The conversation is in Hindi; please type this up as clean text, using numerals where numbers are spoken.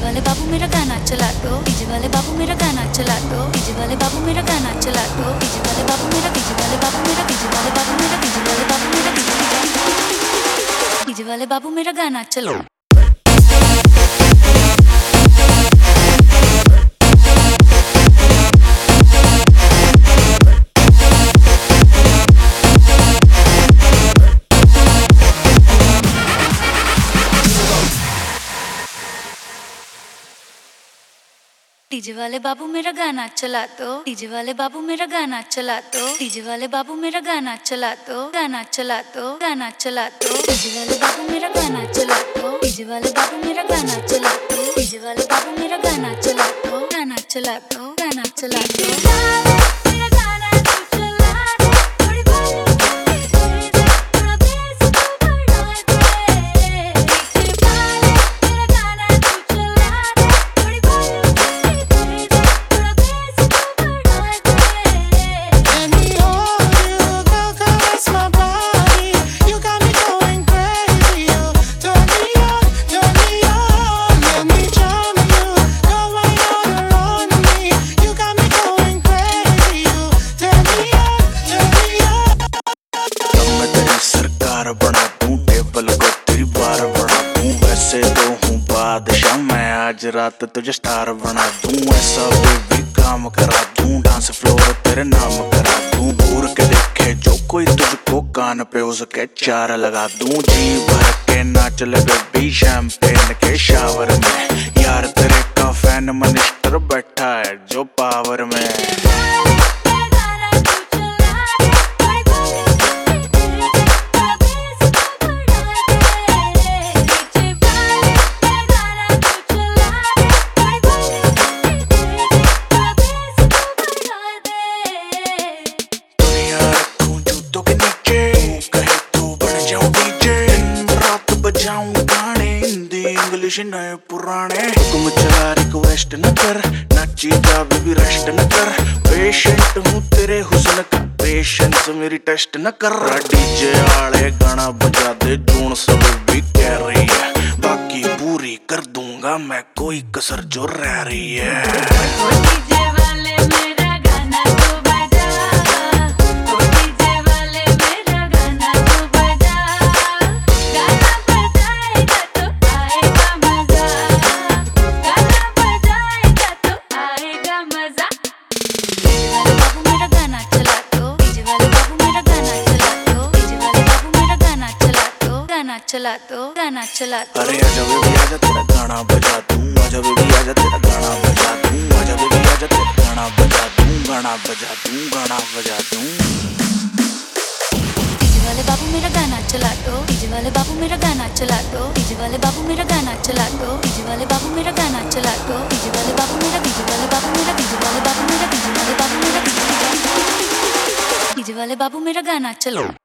वाले बाबू मेरा गाना चला दो, डीजे वाले बाबू मेरा गाना चला दो, डीजे वाले बाबू मेरा गाना चला दो, डीजे वाले बाबू मेरा, डीजे वाले बाबू मेरा, डीजे वाले बाबू मेरा, डीजे वाले बाबू मेरा, डीजे वाले बाबू मेरा गाना चलो। डीजे वाले बाबू मेरा गाना चला दो, डीजे वाले बाबू मेरा गाना चला दो, डीजे वाले बाबू मेरा गाना चला दो, गाना चला दो, गाना चला दो, डीजे वाले बाबू मेरा गाना चला दो, डीजे वाले बाबू मेरा गाना चला दो, डीजे वाले बाबू मेरा गाना चला दो, गाना चला दो, गाना चला दो। बना दूं टेबल को तेरी बार बना दूं, वैसे तो हूँ बादशाह मैं, आज रात तुझे स्टार बना दूं, ऐसा बेबी काम करा दूं, डांस फ्लोर तेरे नाम करा दूं, घूर के देखे जो कोई तुझको कान पे उसके चार लगा दूं, जी भर के नाच ले बेबी शैंपेन के शावर में, यार तेरे का फैन मिनिस्टर बैठा है जो पावर में। इंग्लिश नए पुराने हुक्म चला रिक्वेस्ट न कर, नाची जा बेबी रेस्ट न कर, पेशेंट हूँ तेरे हुस्न का, पेशेंस मेरी टेस्ट न कर, डीजे आले गाना बजा दे जून सब भी कह रही है, बाकी पूरी कर दूंगा मैं कोई कसर जो रह रही है। चला दो, गाना चला दो। अरे आजा बेबी आजा तेरा गाना बजा दूं, आजा बेबी आजा तेरा गाना बजा दूं, आजा बेबी आजा तेरा गाना बजा दूं, गाना बजा दूं, गाना बजा दूं। डीजे वाले बाबू मेरा गाना चला दो, डीजे वाले बाबू मेरा गाना चला दो, डीजे वाले बाबू मेरा गाना चला दो, डीजे वाले बाबू मेरा गाना चला दो, डीजे वाले बाबू मेरा, डीजे वाले बाबू मेरा, डीजे वाले बाबू मेरा, डीजे वाले बाबू मेरा, डीजे वाले बाबू मेरा गाना चलो।